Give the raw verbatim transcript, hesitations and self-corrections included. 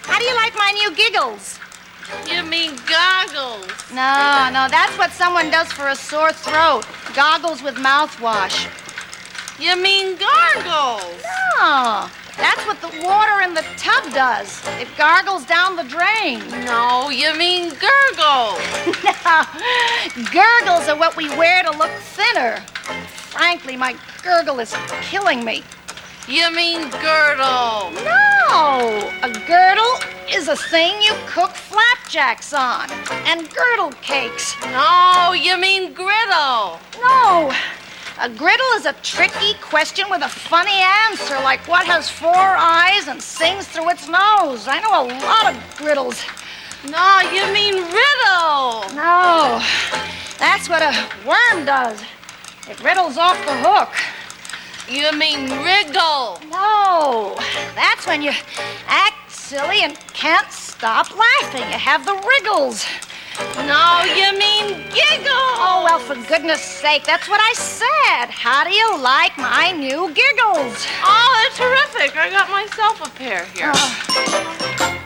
How do you like my new giggles? You mean goggles? No, no, that's what someone does for a sore throat. Goggles with mouthwash. You mean gargles? No, that's what the water in the tub does. It gargles down the drain. No, you mean gurgles. No, gurgles are what we wear to look thinner. Frankly, my gurgle is killing me. You mean girdle. No, a girdle is a thing you cook flapjacks on, and girdle cakes. No, you mean griddle. No, a griddle is a tricky question with a funny answer, like what has four eyes and sings through its nose. I know a lot of griddles. No, you mean riddle. No, that's what a worm does. It riddles off the hook. You mean wriggle. No, that's when you act silly and can't stop laughing. You have the wriggles. No, you mean giggle. Oh, well, for goodness sake, that's what I said. How do you like my new giggles? Oh, they're terrific. I got myself a pair here. Uh,